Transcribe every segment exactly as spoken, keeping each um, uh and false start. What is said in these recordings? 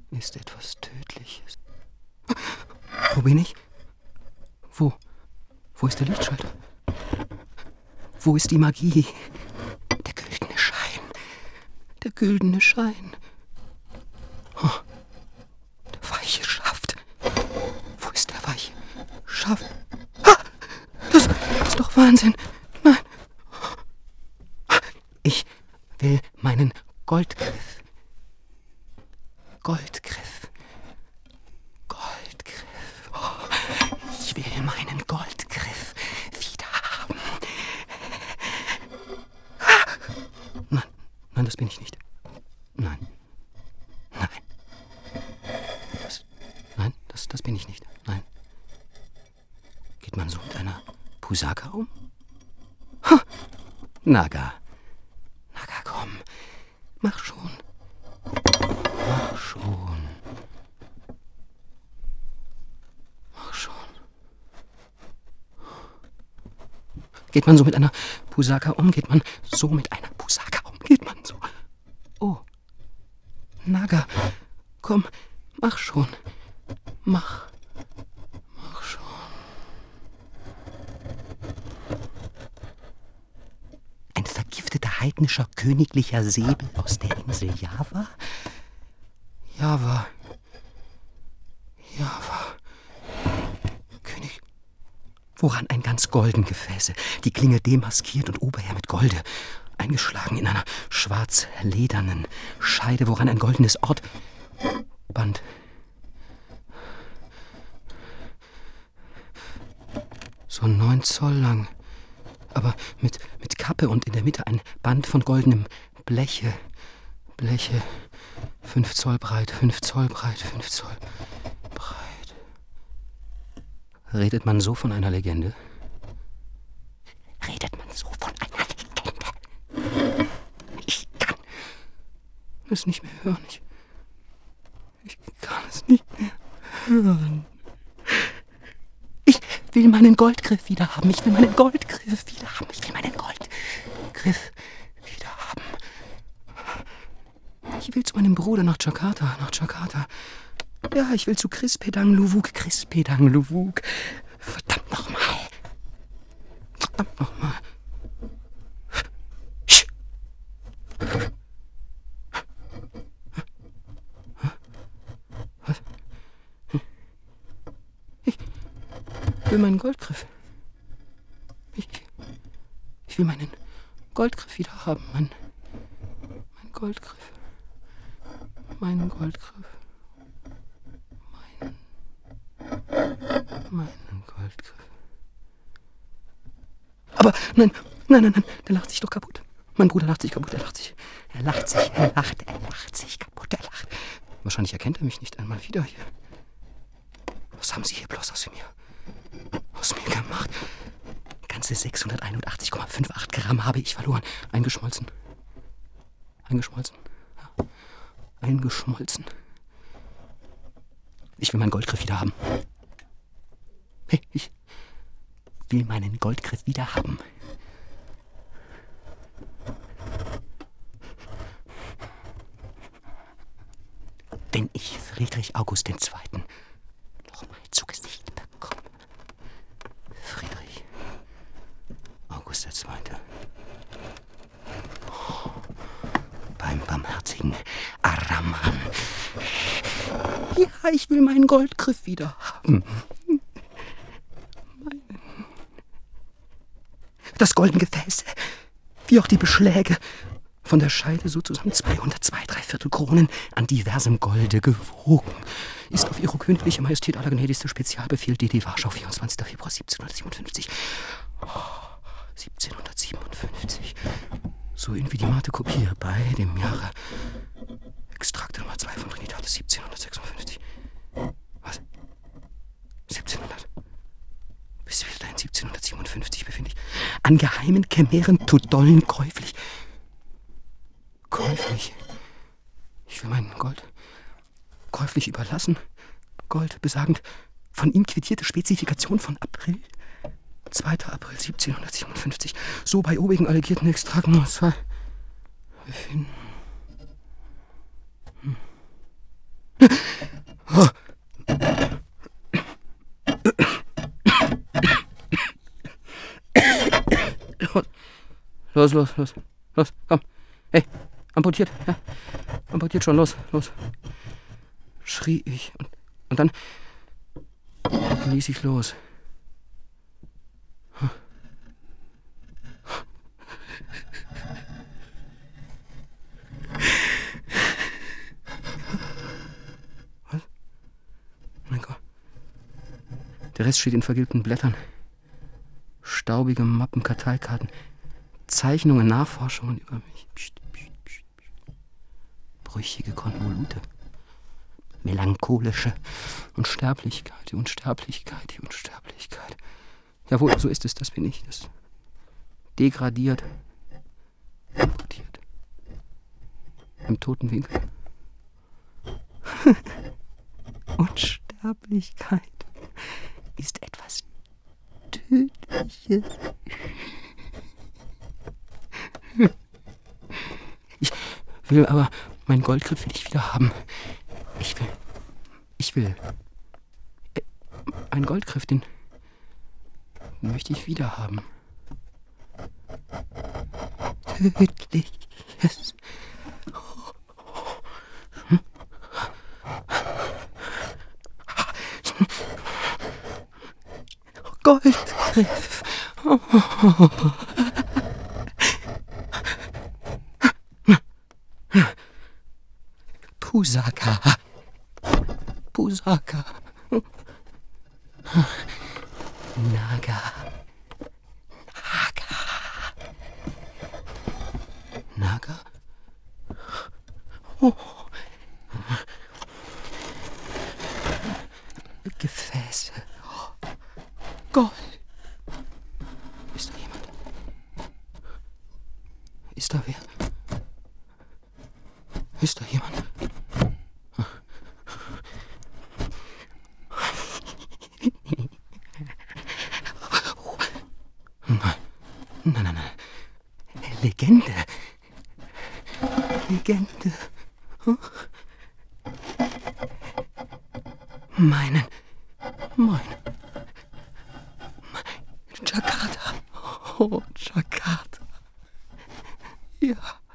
ist etwas Tödliches. Wo bin ich? Wo? Wo ist der Lichtschalter? Wo ist die Magie? Der güldene Schein. Der güldene Schein. Oh, der weiche Schaft. Wo ist der weiche Schaft? Ah, das ist doch Wahnsinn. Nein. Ich will meinen Goldgriff. Goldgriff. Goldgriff. Oh, ich will meinen Goldgriff wieder haben. Nein, nein, das bin ich nicht. Nein. Nein. Das, nein, das, das bin ich nicht. Nein. Geht man so mit einer Pusaka um? Ha! Naga. Naga, komm. Mach schon. Mach schon. Mach schon. Geht man so mit einer Pusaka um? Geht man so mit einer Pusaka um? Geht man so? Oh. Naga, komm, mach schon. Mach. Mach schon. Ein vergifteter heidnischer königlicher Säbel aus der Insel Java? Java. Java. König. Woran ein ganz golden Gefäße, die Klinge demaskiert und oberher mit Golde, eingeschlagen in einer schwarz-ledernen Scheide, woran ein goldenes Ort... Band. So neun Zoll lang, aber mit, mit Kappe und in der Mitte ein Band von goldenem Bleche. Bleche. Fünf Zoll breit, fünf Zoll breit, fünf Zoll breit. Redet man so von einer Legende? Redet man so von einer Legende? Ich kann es nicht mehr hören. Ich, ich kann es nicht mehr hören. Ich will meinen Goldgriff wieder haben. Ich will meinen Goldgriff wieder haben. Ich will meinen Goldgriff wieder haben. Ich will zu meinem Bruder nach Jakarta, nach Jakarta. Ja, ich will zu Chris Pedang Luwuk, Chris Pedang Luwuk. Verdammt nochmal. Verdammt nochmal. Was? Ich will meinen Goldgriff. Ich, ich will meinen Goldgriff wieder haben. Mein, mein Goldgriff. Meinen Goldgriff. Meinen. Meinen Goldgriff. Aber nein, nein, nein, nein, der lacht sich doch kaputt. Mein Bruder lacht sich kaputt, er lacht sich. Er lacht sich, er lacht, er lacht sich kaputt, er lacht. Wahrscheinlich erkennt er mich nicht einmal wieder hier. Was haben Sie hier bloß aus mir? Aus mir gemacht? Ganze sechshunderteinundachtzig Komma achtundfünfzig Gramm habe ich verloren. Eingeschmolzen. Eingeschmolzen. Ja. Eingeschmolzen. Ich will meinen Goldgriff wieder haben. Hey, ich will meinen Goldgriff wieder haben. Wenn ich Friedrich August der Zweite noch mal zu Gesicht bekomme. Friedrich August der Zweite Oh, beim barmherzigen Araman. Ja, ich will meinen Goldgriff wieder haben. Meinen. Das goldene Gefäß, wie auch die Beschläge. Von der Scheide so zusammen zweihundertzwei Dreiviertel Kronen an diversem Golde gewogen. Ist auf Ihre königliche Majestät allergnädigste Spezialbefehl D D Warschau, vierundzwanzigster Februar siebzehnhundertsiebenundfünfzig. Oh, siebzehnhundertsiebenundfünfzig. So in wie die Mate-Kopie bei dem Jahre. Extrakt Nummer zwei von Trinitatis siebzehnhundertsechsundfünfzig. Was? siebzehnhundert? Bis wieder in siebzehnhundertsiebenundfünfzig befinde ich. An geheimen Chimären Tudollen käuflich. Käuflich. Ich will meinen Gold käuflich überlassen. Gold besagend von ihm quittierte Spezifikation von April. zweiter April siebzehnhundertsiebenundfünfzig. So bei obigen allegierten Extrakt Nummer zwei befinden. Hm. Los, los, los, los, komm. Hey, amputiert, ja. Amputiert schon, los, los. Schrie ich. Und, und dann ließ ich los. Was? Mein Gott. Der Rest steht in vergilbten Blättern. Staubige Mappen, Karteikarten, Zeichnungen, Nachforschungen über mich. Psst, psst, psst, psst. Brüchige Konvolute. Melancholische Unsterblichkeit, die Unsterblichkeit, die Unsterblichkeit. Jawohl, so ist es, das bin ich. Das degradiert, amputiert. Im toten Winkel. Unsterblichkeit ist etwas Tödliches. Ich will aber meinen Goldgriff will ich wieder haben. Ich will, ich will. Einen Goldgriff, den möchte ich wieder haben. Tödliches. Goldgriff. Pusaka. Pusaka. Naga. Naga. Naga. Oh. Gefäße. Gold. Ist da jemand? Ist da wer? Ist da jemand? Nein, nein, nein. Legende. Legende. Meinen. Mein. Jakarta. Oh, Jakarta. Ja.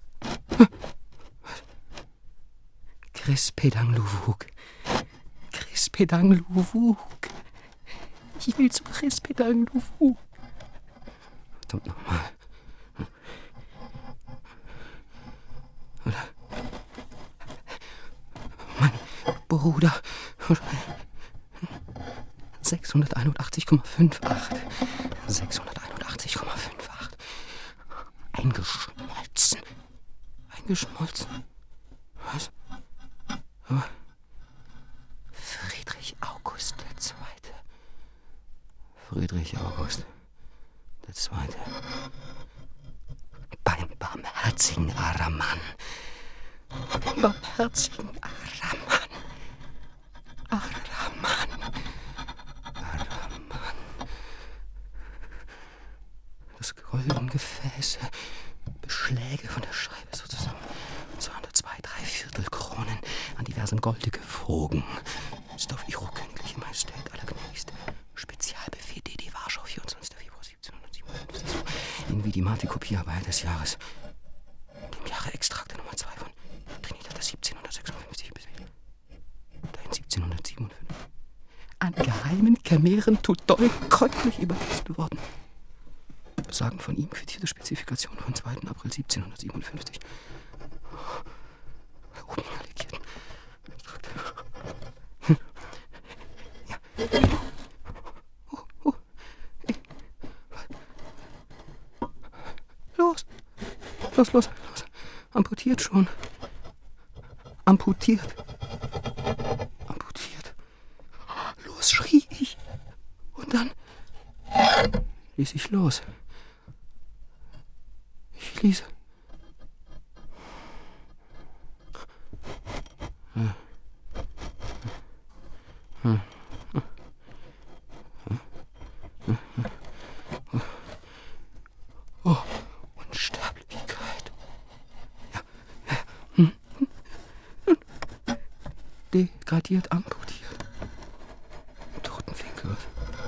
Krispedang Luwuk. Krispedang Luwuk. Ich will zu Krispedang Luwuk. Verdammt nochmal. Oder? Mein Bruder. sechshunderteinundachtzig Komma fünfundachtzig. sechshunderteinundachtzig Komma fünfundachtzig. Eingeschmolzen. Eingeschmolzen. Was? Aber Friedrich August der Zweite. Friedrich August der Zweite. Beim barmherzigen Araman. Barmherzigen Araman. Araman. Araman. Das goldene Gefäße. Beschläge von der Scheibe so zusammen. zweihundertzwei, drei Viertel Kronen an diversen Golde gewogen. Ist auf Ihre königliche Majestät allergnädigst. Spezialbefehl D D Warschau, vierundzwanzigster Februar siebzehnhundertsiebenundfünfzig. In Vidimati Kopierarbeit des Jahres. Dem Jahre Extrakte Nummer zwei von Trinitatis siebzehnhundertsechsundfünfzig bis dahin siebzehnhundertsiebenundfünfzig. An geheimen Chimären Tudoi käuflich überlassen worden. Besagen von ihm quittierte Spezifikation von zweiten April siebzehnhundertsiebenundfünfzig. Oben Legierten. Ja. Oh, oh. Los. Los, los, los. Amputiert schon. Amputiert. Amputiert. Los, schrie ich. Und dann ließ ich los. Ich ließ. Oh, Unsterblichkeit. Ja. degradiert, amputiert. Totenfinkel.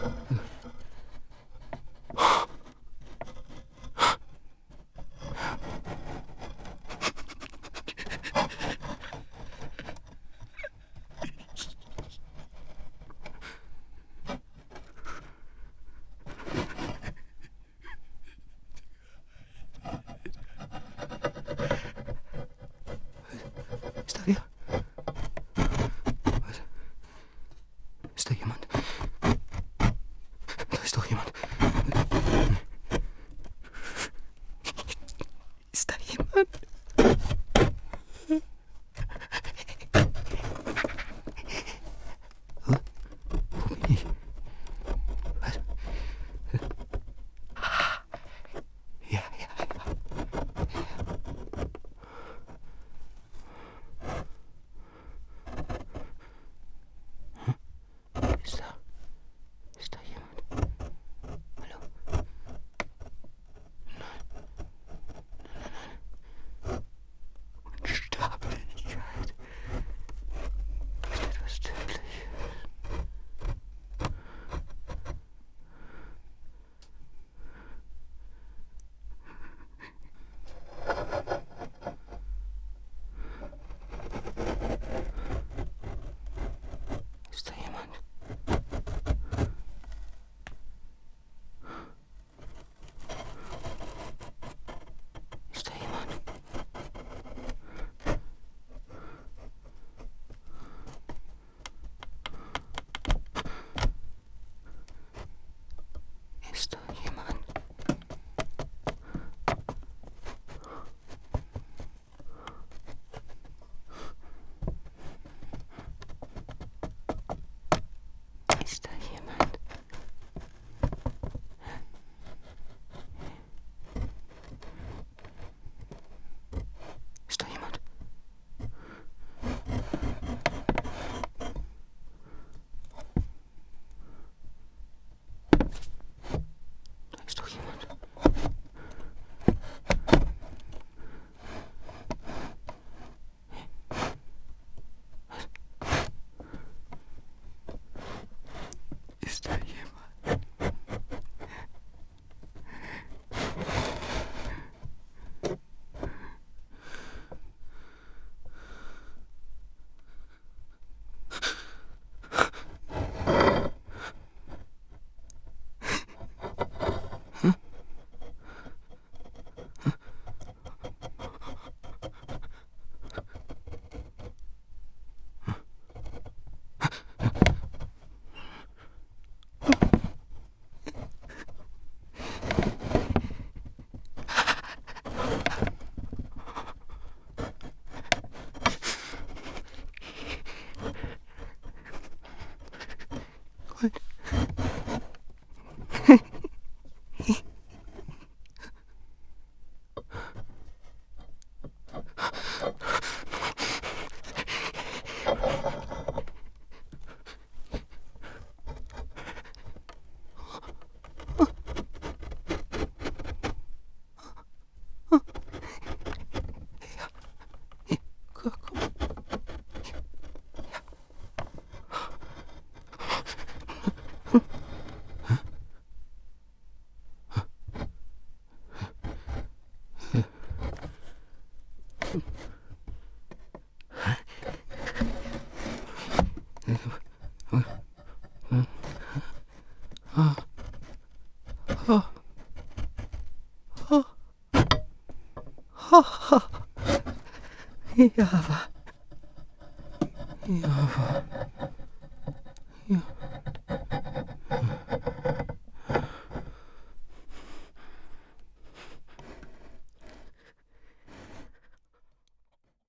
Ist da wer? Was? Ist da jemand? Da ist doch jemand. Ist da jemand? Huh? Wo bin ich? Was? Ja, ja, ja. Ist da? Ist da jemand? Hallo? Nein. Nein, nein, nein. Unsterblichkeit ist etwas Tödliches. Ist da jemand? Ist da jemand? Ist da jemand? Ist da jemand? Ist da jemand? Da ist doch jemand. Was? Ist da jemand? Gold. Komm. Ah. Oh. Oh. Oh. Ja, aber. Ja, aber.